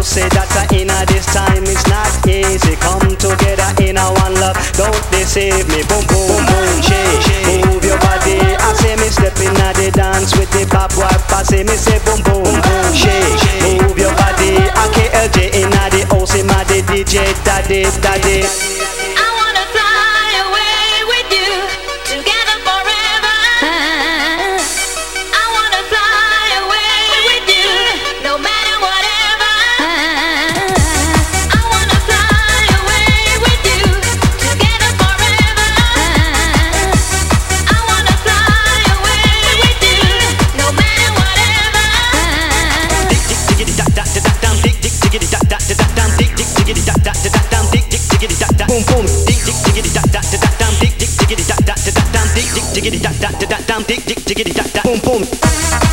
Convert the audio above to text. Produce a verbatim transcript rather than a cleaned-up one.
say that uh, in a this time it's not easy. Come together in a one love, don't deceive me. Boom, boom, boom, shake, move your body. I say me step in a the dance with the pop wipe. I say me say boom, boom, boom, shake, move your body. I K L J in a the house, him a the D J, daddy, daddy. I wanna fly away with you, together forever. I wanna fly away with you, no matter whatever. I wanna fly away with you, together forever. I wanna fly away with you, no matter whatever. Dick, dick, diggity, da, da, da, da, dum, dick, dick, diggity, da, da, da, da, dum, dick, dick, diggity, da, da, da, da, dum, dick, dick, diggity, da, da, boom, boom, dick, dick, diggity, da, da, da, da, dum, dick, dick, diggity, da, da, da, da, dum, dick, dick, diggity, da, da, da, da, dum, dick, dick, diggity, da, da, boom, boom.